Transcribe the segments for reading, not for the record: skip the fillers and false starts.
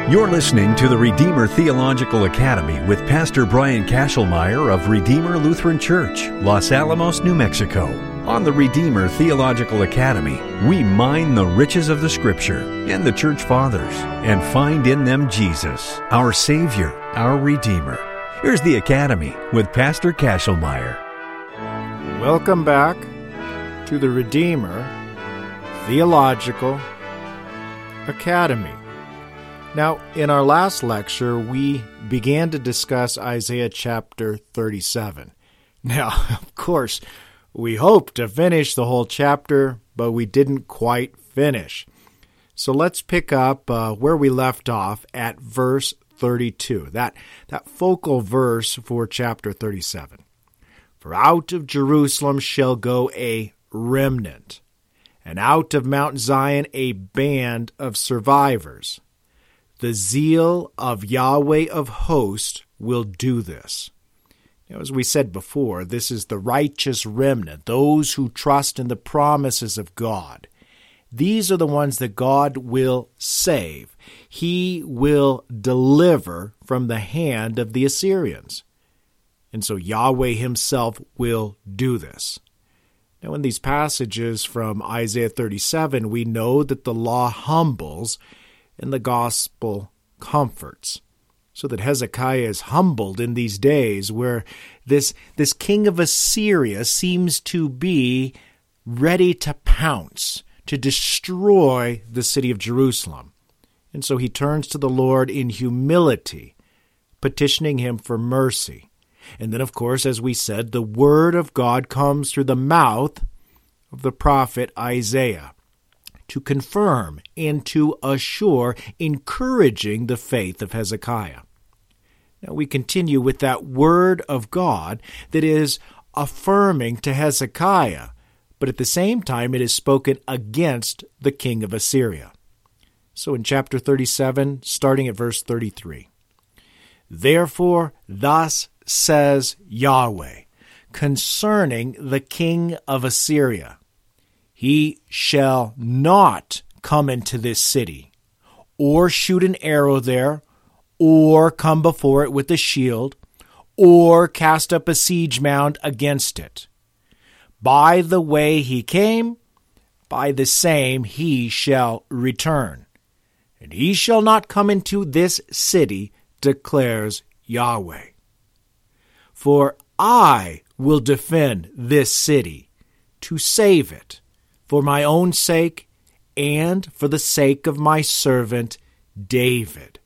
You're listening to the Redeemer Theological Academy with Pastor Brian Kashelmeyer of Redeemer Lutheran Church, Los Alamos, New Mexico. On the Redeemer Theological Academy, we mine the riches of the Scripture and the Church Fathers and find in them Jesus, our Savior, our Redeemer. Here's the Academy with Pastor Kashelmeyer. Welcome back to the Redeemer Theological Academy. Now, in our last lecture, we began to discuss Isaiah chapter 37. Now, of course, we hoped to finish the whole chapter, but we didn't quite finish. So let's pick up where we left off at verse 32, that focal verse for chapter 37. For out of Jerusalem shall go a remnant, and out of Mount Zion a band of survivors. The zeal of Yahweh of hosts will do this. Now, as we said before, this is the righteous remnant, those who trust in the promises of God. These are the ones that God will save. He will deliver from the hand of the Assyrians. And so Yahweh himself will do this. Now, in these passages from Isaiah 37, we know that the law humbles and the gospel comforts, so that Hezekiah is humbled in these days where this king of Assyria seems to be ready to pounce, to destroy the city of Jerusalem. And so he turns to the Lord in humility, petitioning him for mercy. And then, of course, as we said, the word of God comes through the mouth of the prophet Isaiah to confirm and to assure, encouraging the faith of Hezekiah. Now we continue with that word of God that is affirming to Hezekiah, but at the same time it is spoken against the king of Assyria. So in chapter 37, starting at verse 33, Therefore thus says Yahweh, concerning the king of Assyria, He shall not come into this city, or shoot an arrow there, or come before it with a shield, or cast up a siege mound against it. By the way he came, by the same he shall return. And he shall not come into this city, declares Yahweh. For I will defend this city, to save it, for my own sake and for the sake of my servant David.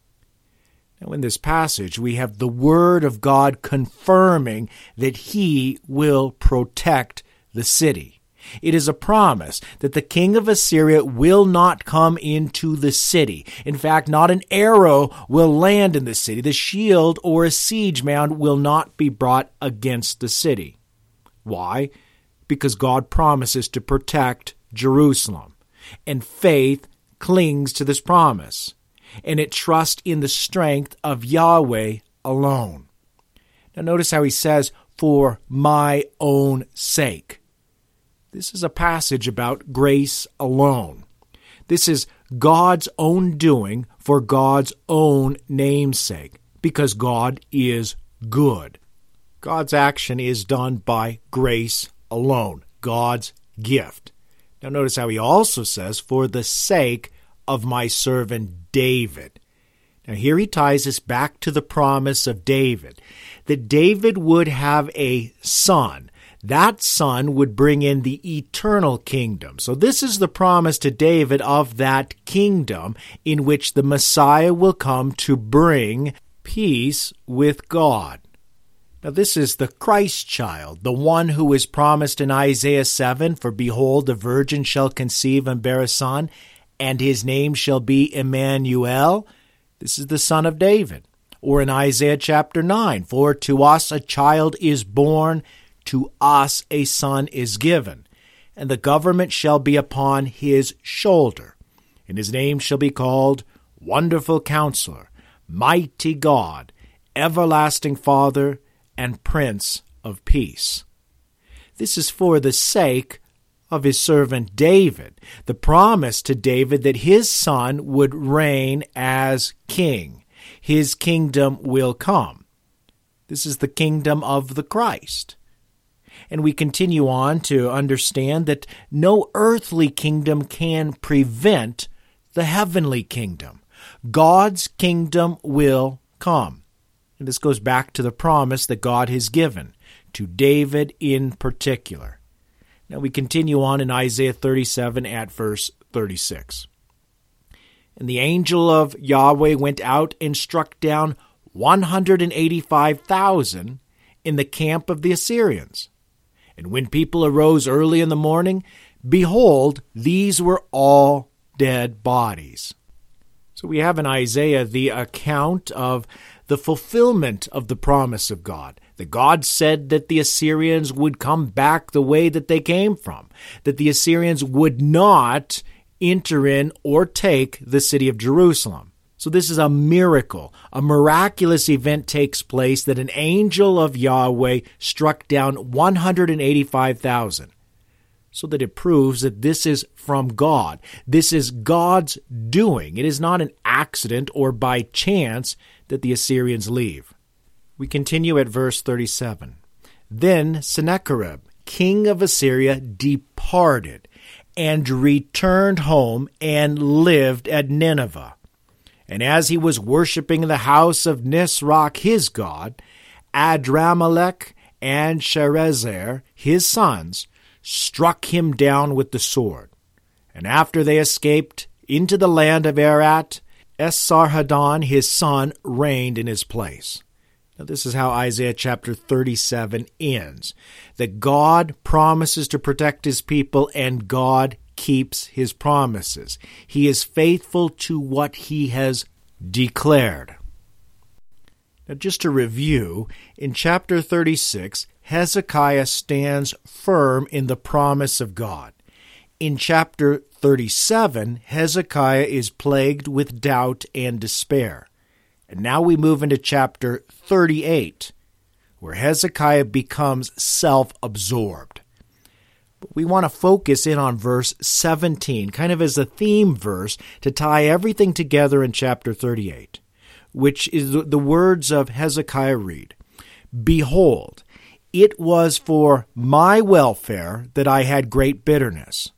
Now in this passage we have the word of God confirming that he will protect the city. It is a promise that the king of Assyria will not come into the city. In fact, not an arrow will land in the city. The shield or a siege mound will not be brought against the city. Why? Because God promises to protect Jerusalem, and faith clings to this promise, and it trusts in the strength of Yahweh alone. Now notice how he says, for my own sake. This is a passage about grace alone. This is God's own doing for God's own name's sake, because God is good. God's action is done by grace alone, God's gift. Now notice how he also says, for the sake of my servant David. Now here he ties us back to the promise of David, that David would have a son. That son would bring in the eternal kingdom. So this is the promise to David of that kingdom in which the Messiah will come to bring peace with God. Now this is the Christ child, the one who is promised in Isaiah 7, for behold, the virgin shall conceive and bear a son, and his name shall be Emmanuel. This is the son of David. Or in Isaiah chapter 9, for to us a child is born, to us a son is given, and the government shall be upon his shoulder, and his name shall be called Wonderful Counselor, Mighty God, Everlasting Father, and Prince of Peace. This is for the sake of his servant David, the promise to David that his son would reign as king. His kingdom will come. This is the kingdom of the Christ. And we continue on to understand that no earthly kingdom can prevent the heavenly kingdom. God's kingdom will come. And this goes back to the promise that God has given to David in particular. Now we continue on in Isaiah 37 at verse 36. And the angel of Yahweh went out and struck down 185,000 in the camp of the Assyrians. And when people arose early in the morning, behold, these were all dead bodies. So we have in Isaiah the account of the fulfillment of the promise of God. That God said that the Assyrians would come back the way that they came from. That the Assyrians would not enter in or take the city of Jerusalem. So this is a miracle. A miraculous event takes place that an angel of Yahweh struck down 185,000. So that it proves that this is from God. This is God's doing. It is not an accident or by chance that the Assyrians leave. We continue at verse 37. Then Sennacherib, king of Assyria, departed and returned home and lived at Nineveh. And as he was worshipping in the house of Nisroch his god, Adramelech and Sharezer his sons struck him down with the sword. And after they escaped into the land of Arat, Esarhaddon his son reigned in his place. Now this is how Isaiah chapter 37 ends. That God promises to protect his people and God keeps his promises. He is faithful to what he has declared. Now just to review, in chapter 36, Hezekiah stands firm in the promise of God. In chapter 37, Hezekiah is plagued with doubt and despair. And now we move into chapter 38, where Hezekiah becomes self-absorbed. But we want to focus in on verse 17, kind of as a theme verse to tie everything together in chapter 38, which is the words of Hezekiah read, Behold, it was for my welfare that I had great bitterness.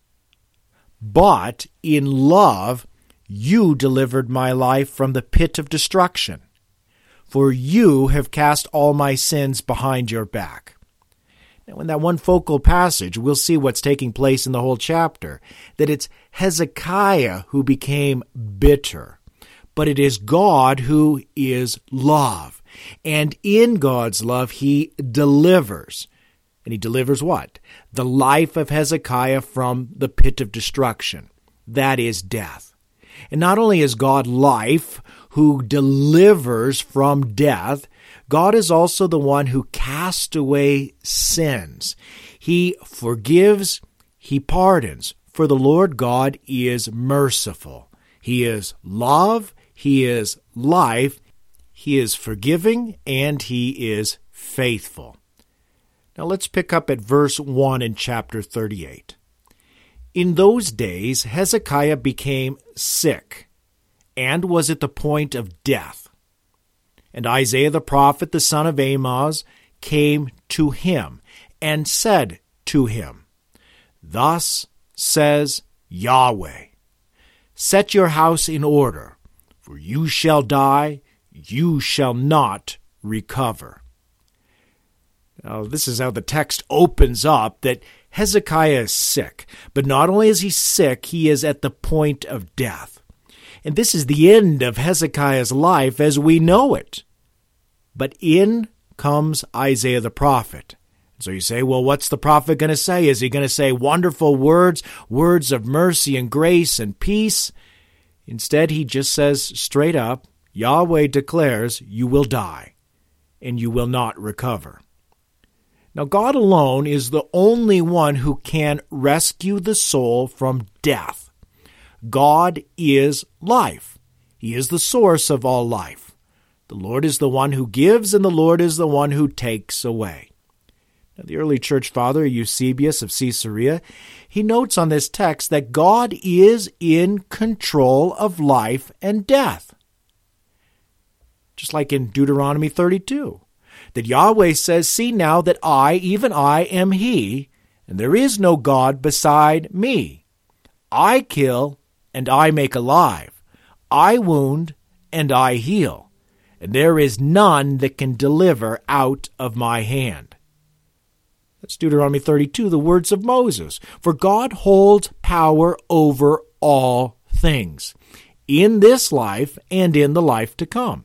But in love you delivered my life from the pit of destruction, for you have cast all my sins behind your back. Now, in that one focal passage, we'll see what's taking place in the whole chapter, that it's Hezekiah who became bitter, but it is God who is love. And in God's love, he delivers. And he delivers what? The life of Hezekiah from the pit of destruction. That is death. And not only is God life who delivers from death, God is also the one who casts away sins. He forgives, he pardons, for the Lord God is merciful. He is love, he is life, he is forgiving, and he is faithful. Now let's pick up at verse 1 in chapter 38. In those days Hezekiah became sick and was at the point of death. And Isaiah the prophet, the son of Amoz, came to him and said to him, Thus says Yahweh, Set your house in order, for you shall die, you shall not recover. Now, this is how the text opens up, that Hezekiah is sick. But not only is he sick, he is at the point of death. And this is the end of Hezekiah's life as we know it. But in comes Isaiah the prophet. So you say, well, what's the prophet going to say? Is he going to say wonderful words, words of mercy and grace and peace? Instead, he just says straight up, Yahweh declares, you will die, and you will not recover. Now, God alone is the only one who can rescue the soul from death. God is life. He is the source of all life. The Lord is the one who gives, and the Lord is the one who takes away. The early church father, Eusebius of Caesarea, he notes on this text that God is in control of life and death. Just like in Deuteronomy 32, that Yahweh says, "See now that I, even I, am He, and there is no God beside me. I kill, and I make alive. I wound, and I heal. And there is none that can deliver out of my hand." That's Deuteronomy 32, the words of Moses. For God holds power over all things, in this life and in the life to come.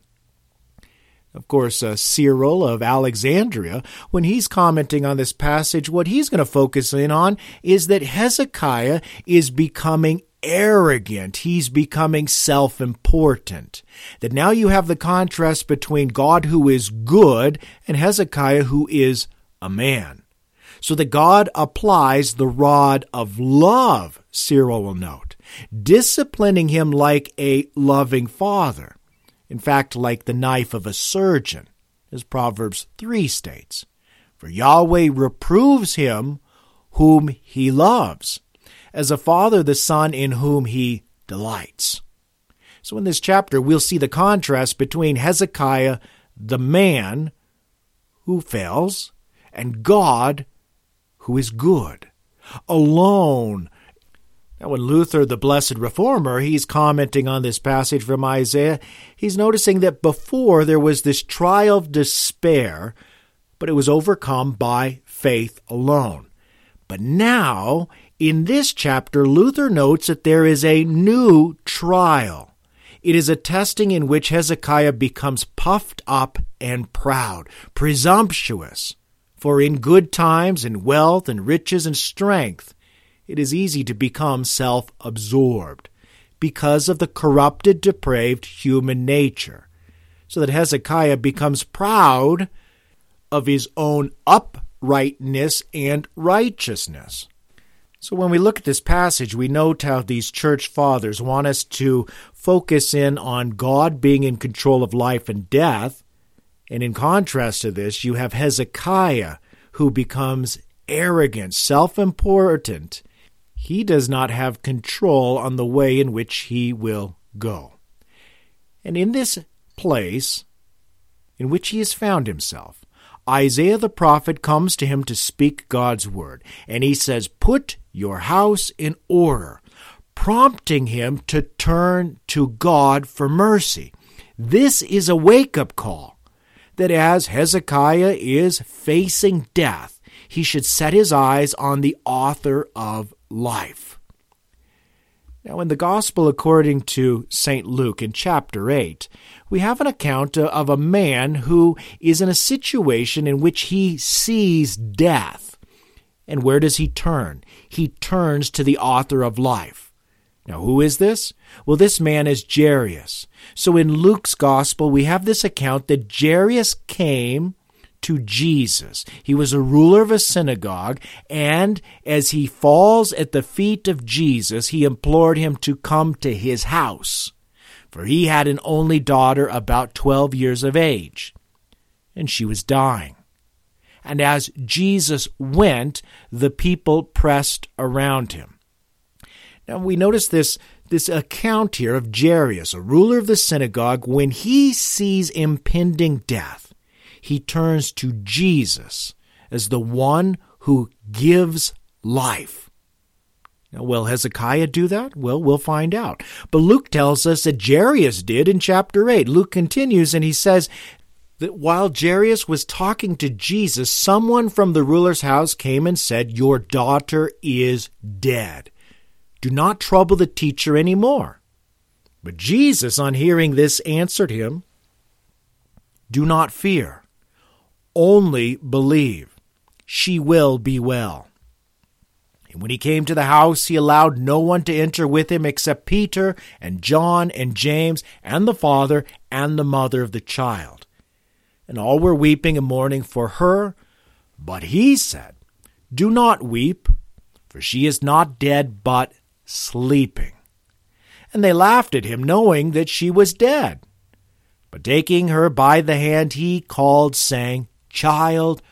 Of course, Cyril of Alexandria, when he's commenting on this passage, what he's going to focus in on is that Hezekiah is becoming arrogant. He's becoming self-important. That now you have the contrast between God who is good and Hezekiah who is a man. So that God applies the rod of love, Cyril will note, disciplining him like a loving father. In fact, like the knife of a surgeon, as Proverbs 3 states. For Yahweh reproves him whom he loves, as a father the son in whom he delights. So in this chapter, we'll see the contrast between Hezekiah, the man who fails, and God, who is good, alone. Now, when Luther, the Blessed Reformer, he's commenting on this passage from Isaiah, he's noticing that before there was this trial of despair, but it was overcome by faith alone. But now, in this chapter, Luther notes that there is a new trial. It is a testing in which Hezekiah becomes puffed up and proud, presumptuous. For in good times and wealth and riches and strength, it is easy to become self-absorbed because of the corrupted, depraved human nature, so that Hezekiah becomes proud of his own uprightness and righteousness. So when we look at this passage, we note how these church fathers want us to focus in on God being in control of life and death. And in contrast to this, you have Hezekiah, who becomes arrogant, self-important. He does not have control on the way in which he will go. And in this place in which he has found himself, Isaiah the prophet comes to him to speak God's word. And he says, "Put your house in order," prompting him to turn to God for mercy. This is a wake-up call, that as Hezekiah is facing death, he should set his eyes on the author of life. Now, in the Gospel according to St. Luke in chapter 8, we have an account of a man who is in a situation in which he sees death. And where does he turn? He turns to the author of life. Now, who is this? Well, this man is Jairus. So in Luke's Gospel, we have this account that Jairus came to Jesus. He was a ruler of a synagogue, and as he falls at the feet of Jesus, he implored him to come to his house, for he had an only daughter about 12 years of age, and she was dying. And as Jesus went, the people pressed around him. Now we notice this account here of Jairus, a ruler of the synagogue. When he sees impending death, he turns to Jesus as the one who gives life. Now, will Hezekiah do that? Well, we'll find out. But Luke tells us that Jairus did in chapter 8. Luke continues and he says that while Jairus was talking to Jesus, someone from the ruler's house came and said, "Your daughter is dead. Do not trouble the teacher anymore." But Jesus, on hearing this, answered him, "Do not fear. Only believe. She will be well." And when he came to the house, he allowed no one to enter with him except Peter and John and James and the father and the mother of the child. And all were weeping and mourning for her. But he said, "Do not weep, for she is not dead, but sleeping." And they laughed at him, knowing that she was dead. But taking her by the hand, he called, saying, "Child,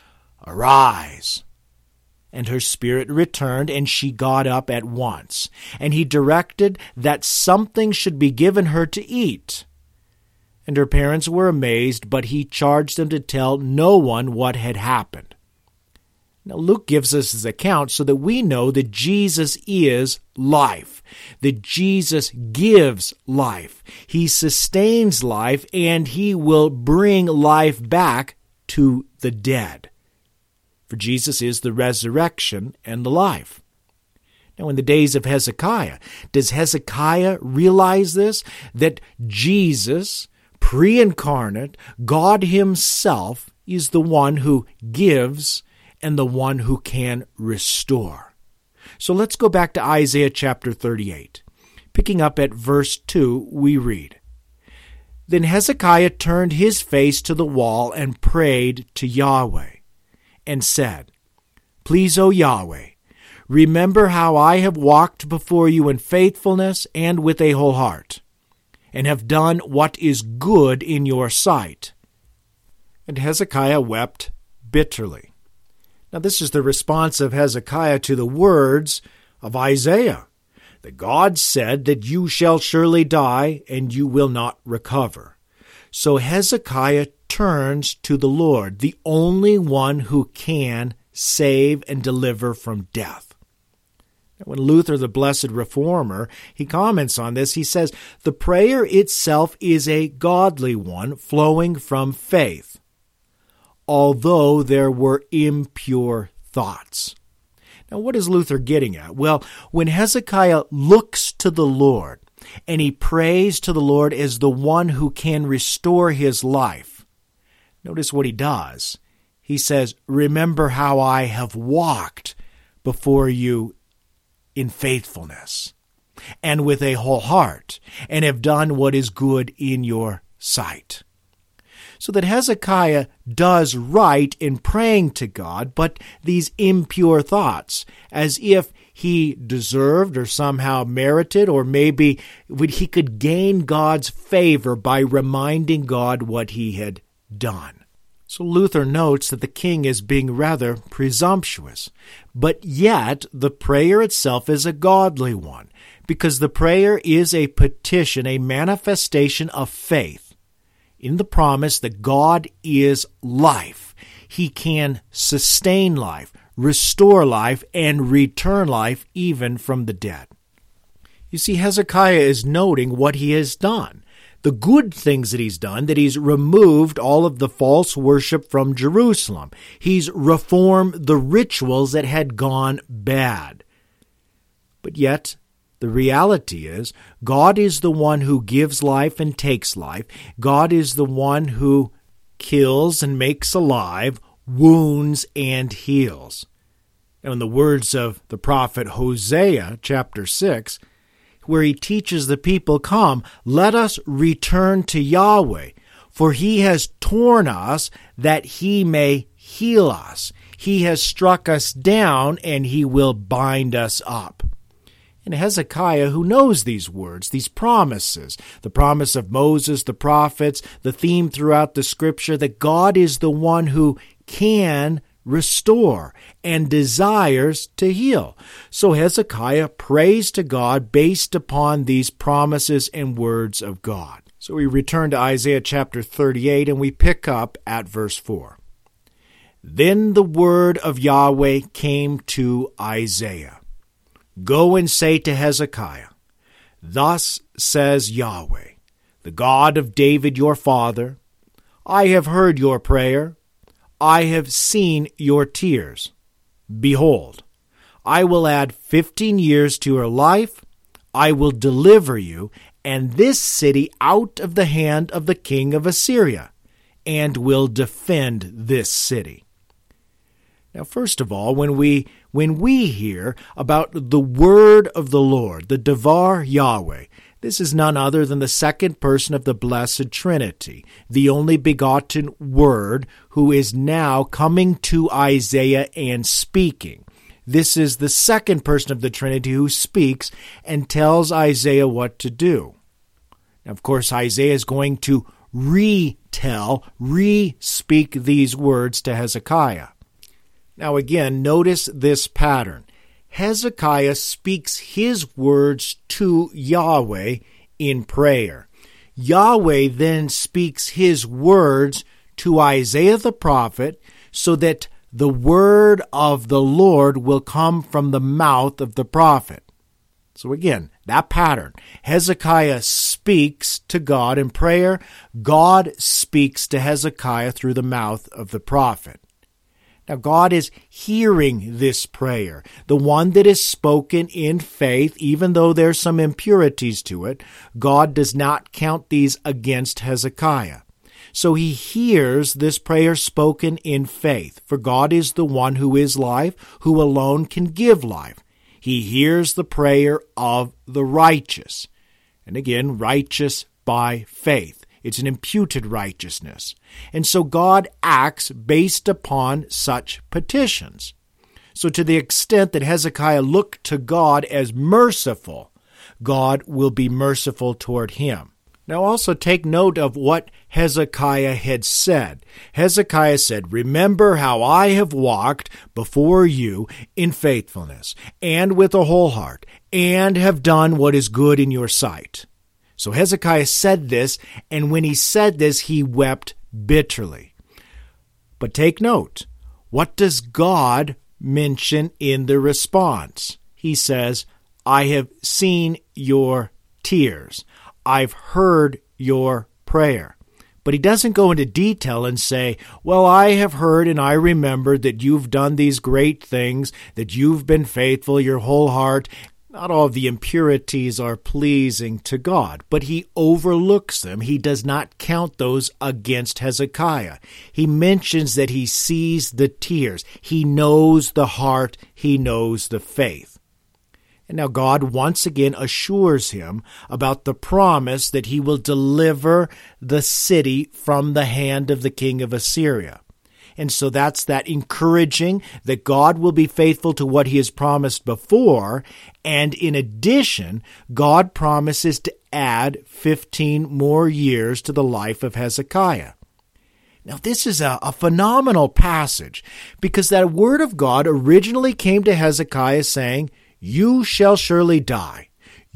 "Arise." And her spirit returned, and she got up at once. And he directed that something should be given her to eat. And her parents were amazed, but he charged them to tell no one what had happened. Now Luke gives us his account so that we know that Jesus is life, that Jesus gives life. He sustains life, and he will bring life back to the dead. For Jesus is the resurrection and the life. Now, in the days of Hezekiah, does Hezekiah realize this? That Jesus, pre-incarnate, God himself, is the one who gives and the one who can restore. So let's go back to Isaiah chapter 38. Picking up at verse 2, we read, "Then Hezekiah turned his face to the wall and prayed to Yahweh, and said, Please, O Yahweh, remember how I have walked before you in faithfulness and with a whole heart, and have done what is good in your sight." And Hezekiah wept bitterly. Now this is the response of Hezekiah to the words of Isaiah, that God said that you shall surely die and you will not recover. So Hezekiah turns to the Lord, the only one who can save and deliver from death. When Luther, the Blessed Reformer, he comments on this, he says, "The prayer itself is a godly one flowing from faith, although there were impure thoughts." Now, what is Luther getting at? Well, when Hezekiah looks to the Lord and he prays to the Lord as the one who can restore his life, notice what he does. He says, "Remember how I have walked before you in faithfulness and with a whole heart, and have done what is good in your sight." So that Hezekiah does right in praying to God, but these impure thoughts, as if he deserved or somehow merited, or maybe he could gain God's favor by reminding God what he had done. So Luther notes that the king is being rather presumptuous, but yet the prayer itself is a godly one, because the prayer is a petition, a manifestation of faith in the promise that God is life. He can sustain life, restore life, and return life even from the dead. You see, Hezekiah is noting what he has done, the good things that he's done, that he's removed all of the false worship from Jerusalem. He's reformed the rituals that had gone bad. But yet, the reality is, God is the one who gives life and takes life. God is the one who kills and makes alive, wounds and heals. Now, in the words of the prophet Hosea, chapter 6, where he teaches the people, "Come, let us return to Yahweh, for he has torn us that he may heal us. He has struck us down, and he will bind us up." And Hezekiah, who knows these words, these promises, the promise of Moses, the prophets, the theme throughout the Scripture, that God is the one who can restore and desires to heal. So Hezekiah prays to God based upon these promises and words of God. So we return to Isaiah chapter 38, and we pick up at verse 4. "Then the word of Yahweh came to Isaiah. Go and say to Hezekiah, Thus says Yahweh, the God of David your father, I have heard your prayer, I have seen your tears. Behold, I will add 15 years to your life, I will deliver you and this city out of the hand of the king of Assyria, and will defend this city." Now, first of all, when we hear about the word of the Lord, the Devar Yahweh, this is none other than the second person of the Blessed Trinity, the only begotten Word, who is now coming to Isaiah and speaking. This is the second person of the Trinity who speaks and tells Isaiah what to do. Now, of course, Isaiah is going to re-speak these words to Hezekiah. Now again, notice this pattern. Hezekiah speaks his words to Yahweh in prayer. Yahweh then speaks his words to Isaiah the prophet so that the word of the Lord will come from the mouth of the prophet. So again, that pattern. Hezekiah speaks to God in prayer. God speaks to Hezekiah through the mouth of the prophet. Now, God is hearing this prayer, the one that is spoken in faith, even though there's some impurities to it. God does not count these against Hezekiah. So he hears this prayer spoken in faith, for God is the one who is life, who alone can give life. He hears the prayer of the righteous. And again, righteous by faith. It's an imputed righteousness. And so God acts based upon such petitions. So to the extent that Hezekiah looked to God as merciful, God will be merciful toward him. Now also take note of what Hezekiah had said. Hezekiah said, "Remember how I have walked before you in faithfulness and with a whole heart, and have done what is good in your sight." So Hezekiah said this, and when he said this, he wept bitterly. But take note, what does God mention in the response? He says, "I have seen your tears. I've heard your prayer." But he doesn't go into detail and say, "Well, I have heard and I remember that you've done these great things, that you've been faithful, your whole heart." Not all of the impurities are pleasing to God, but he overlooks them. He does not count those against Hezekiah. He mentions that he sees the tears. He knows the heart. He knows the faith. And now God once again assures him about the promise that he will deliver the city from the hand of the king of Assyria. And so that's that encouraging that God will be faithful to what he has promised before. And in addition, God promises to add 15 more years to the life of Hezekiah. Now, this is a phenomenal passage because that word of God originally came to Hezekiah saying, "You shall surely die.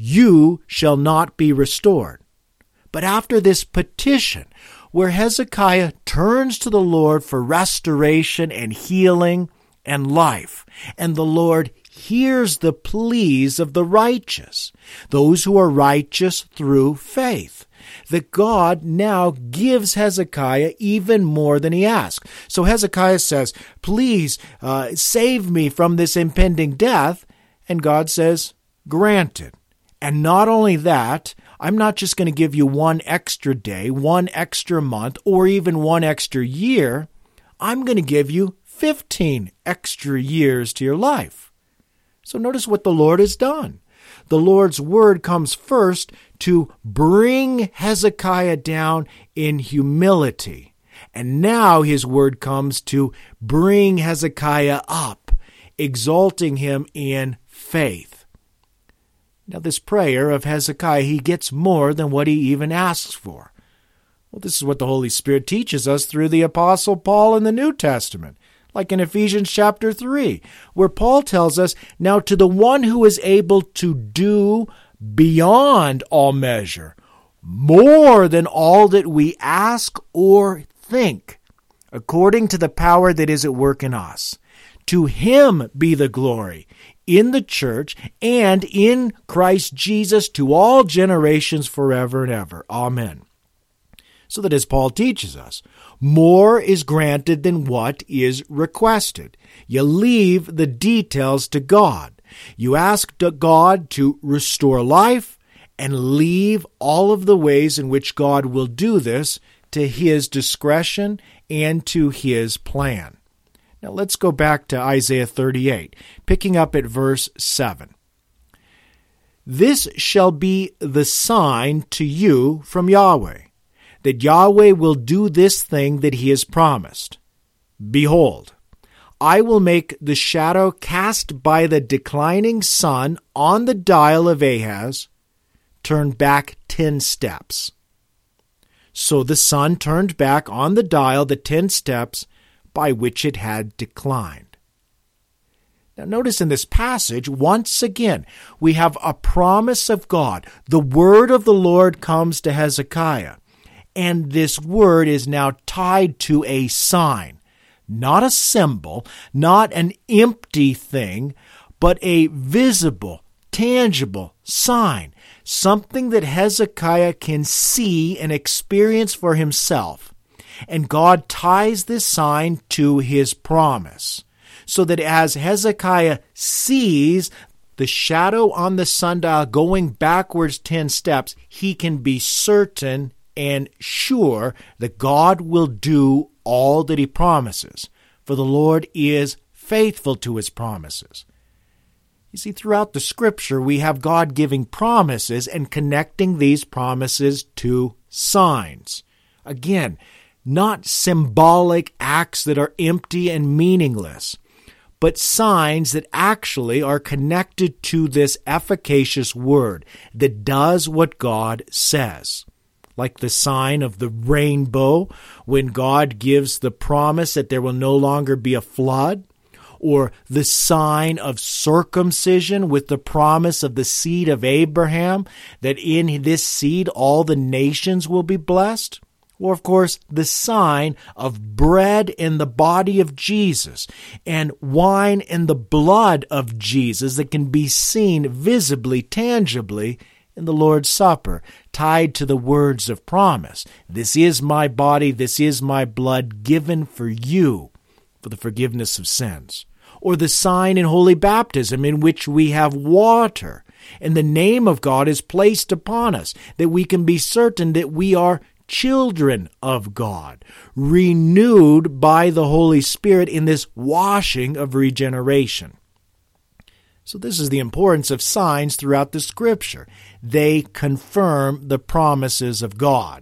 You shall not be restored." But after this petition, where Hezekiah turns to the Lord for restoration and healing and life, and the Lord hears the pleas of the righteous, those who are righteous through faith, that God now gives Hezekiah even more than he asked. So Hezekiah says, "Please save me from this impending death," and God says, "Granted." And not only that, I'm not just going to give you one extra day, one extra month, or even one extra year. I'm going to give you 15 extra years to your life. So notice what the Lord has done. The Lord's word comes first to bring Hezekiah down in humility. And now his word comes to bring Hezekiah up, exalting him in faith. Now, this prayer of Hezekiah, he gets more than what he even asks for. Well, this is what the Holy Spirit teaches us through the Apostle Paul in the New Testament, like in Ephesians chapter 3, where Paul tells us, "Now to the one who is able to do beyond all measure, more than all that we ask or think, according to the power that is at work in us, to him be the glory in the church and in Christ Jesus to all generations forever and ever. Amen." So that as Paul teaches us, more is granted than what is requested. You leave the details to God. You ask God to restore life and leave all of the ways in which God will do this to his discretion and to his plan. Now let's go back to Isaiah 38, picking up at verse 7. "This shall be the sign to you from Yahweh, that Yahweh will do this thing that he has promised. Behold, I will make the shadow cast by the declining sun on the dial of Ahaz turn back 10 steps. So the sun turned back on the dial the 10 steps by which it had declined. Now notice in this passage, once again, we have a promise of God. The word of the Lord comes to Hezekiah, and this word is now tied to a sign, not a symbol, not an empty thing, but a visible, tangible sign, something that Hezekiah can see and experience for himself. And God ties this sign to his promise, so that as Hezekiah sees the shadow on the sundial going backwards 10 steps, he can be certain and sure that God will do all that he promises, for the Lord is faithful to his promises. You see, throughout the Scripture, we have God giving promises and connecting these promises to signs. Again, not symbolic acts that are empty and meaningless, but signs that actually are connected to this efficacious word that does what God says. Like the sign of the rainbow when God gives the promise that there will no longer be a flood, or the sign of circumcision with the promise of the seed of Abraham, that in this seed all the nations will be blessed. Or, of course, the sign of bread in the body of Jesus and wine in the blood of Jesus that can be seen visibly, tangibly in the Lord's Supper, tied to the words of promise. This is my body, this is my blood given for you for the forgiveness of sins. Or the sign in holy baptism in which we have water and the name of God is placed upon us, that we can be certain that we are children of God, renewed by the Holy Spirit in this washing of regeneration. So this is the importance of signs throughout the Scripture. They confirm the promises of God.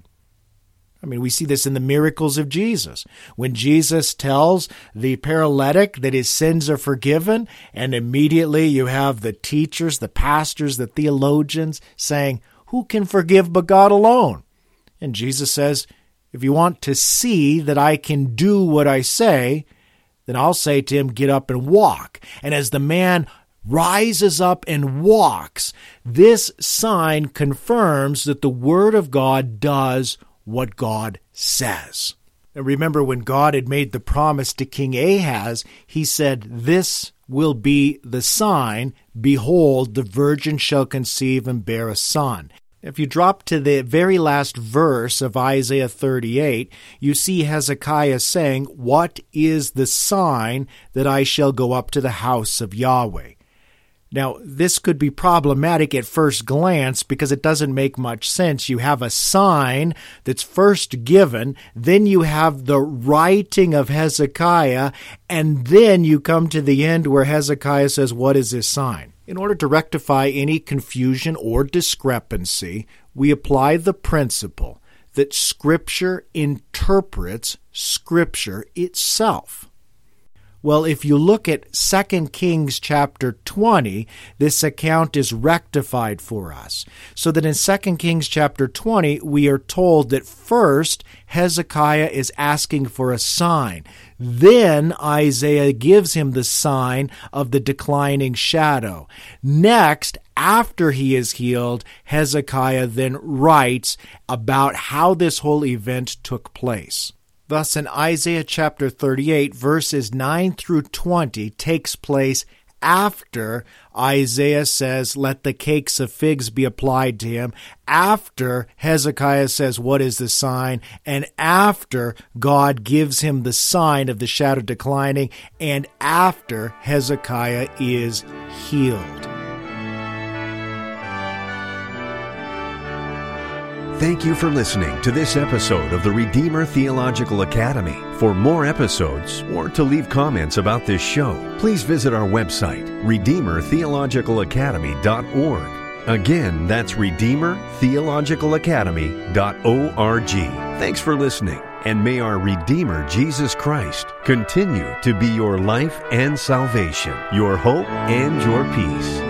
I mean, we see this in the miracles of Jesus. When Jesus tells the paralytic that his sins are forgiven, and immediately you have the teachers, the pastors, the theologians saying, "Who can forgive but God alone?" And Jesus says, if you want to see that I can do what I say, then I'll say to him, get up and walk. And as the man rises up and walks, this sign confirms that the Word of God does what God says. And remember, when God had made the promise to King Ahaz, he said, this will be the sign, behold, the virgin shall conceive and bear a son. If you drop to the very last verse of Isaiah 38, you see Hezekiah saying, what is the sign that I shall go up to the house of Yahweh? Now, this could be problematic at first glance because it doesn't make much sense. You have a sign that's first given, then you have the writing of Hezekiah, and then you come to the end where Hezekiah says, what is this sign? In order to rectify any confusion or discrepancy, we apply the principle that Scripture interprets Scripture itself. Well, if you look at 2 Kings chapter 20, this account is rectified for us. So that in 2 Kings chapter 20, we are told that first Hezekiah is asking for a sign. Then Isaiah gives him the sign of the declining shadow. Next, after he is healed, Hezekiah then writes about how this whole event took place. Thus, in Isaiah chapter 38, verses 9 through 20 takes place after Isaiah says, let the cakes of figs be applied to him, after Hezekiah says, what is the sign, and after God gives him the sign of the shadow declining, and after Hezekiah is healed. Thank you for listening to this episode of the Redeemer Theological Academy. For more episodes or to leave comments about this show, please visit our website, RedeemerTheologicalAcademy.org. Again, that's RedeemerTheologicalAcademy.org. Thanks for listening, and may our Redeemer Jesus Christ continue to be your life and salvation, your hope and your peace.